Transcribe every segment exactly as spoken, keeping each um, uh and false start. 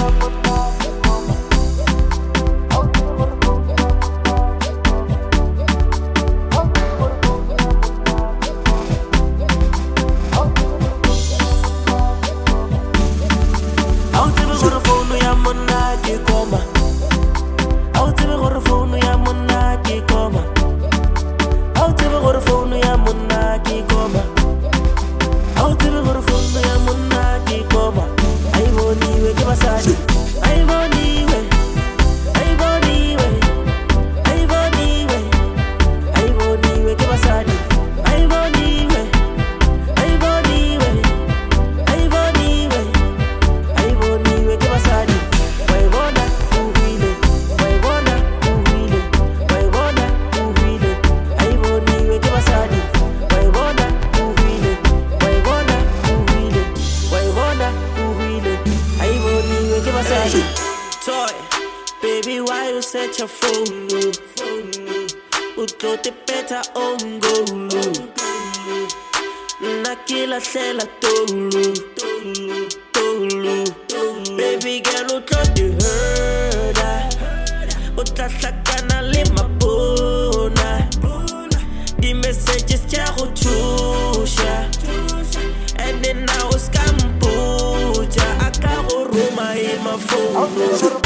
Baby, why you set your phone low? Utlo te peta ongolo. Nakila hlela tolu, tolu. Baby girl, utlo te herda. Utla sakana lima bona. The messages chago chusha. And then now it's kampuja. Akago roma in my phone.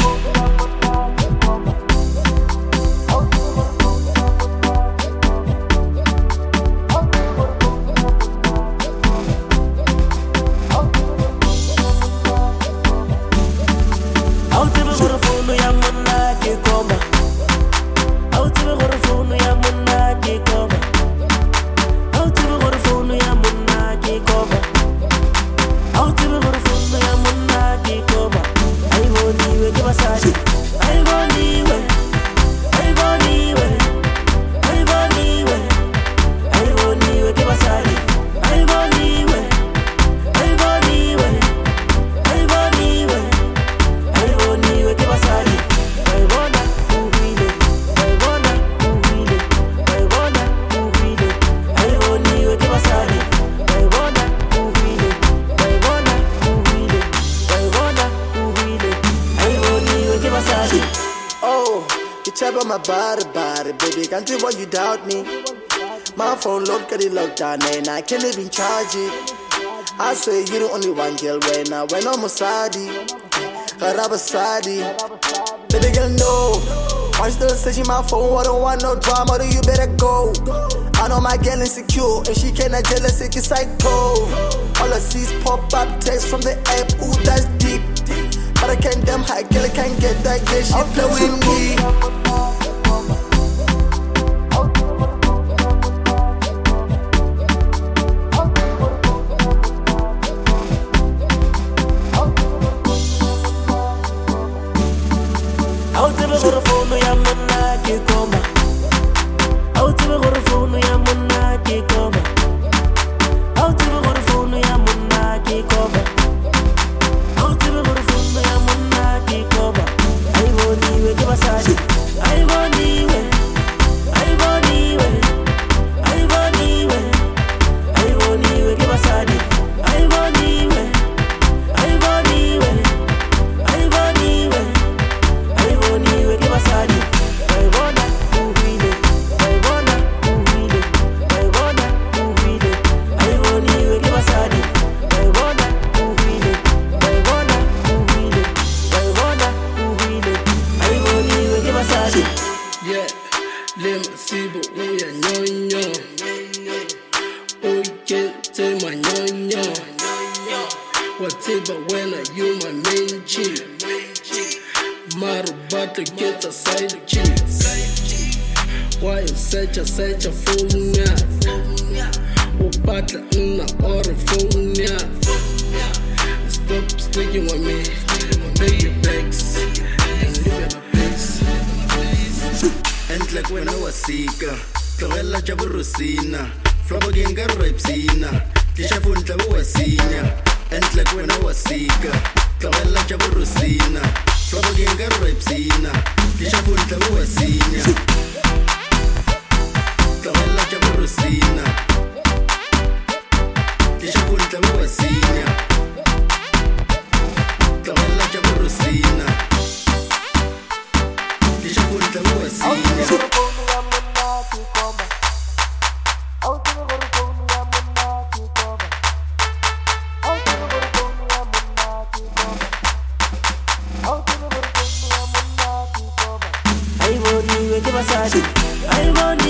About my body, body, baby, can't see why you doubt me. My phone load got it locked down and I can't even charge it. I swear you the only one girl when I went on Masadi, Garaba Sadi. Baby girl, no, I'm still searching my phone. I don't want no drama, do you better go. I know my girl insecure and she cannot jealous, it's psycho. All I see is pop up text from the app, ooh that's deep. But I can't damn high, girl, I can't get that, yeah, she play with me. Yeah, lema sibo uya nyonyo. Oye te my nyonyo. Whatever when I you my main chick. Maru butter get a side chick. Why you such a such a phone ya? Upata una or phone ya. Stop sticking with me. Pay your bags and live in a place. And like when I was sick, Clavella Jaburusina, Floboginga Repsina, Tishafunta Wasina. And like when I was sick, Clavella Jaburusina, Floboginga Repsina, Tishafunta Wasina. Clavella Jaburusina, Tishafunta Wasina. Clavella Jaburusina. basadi. Ayiboni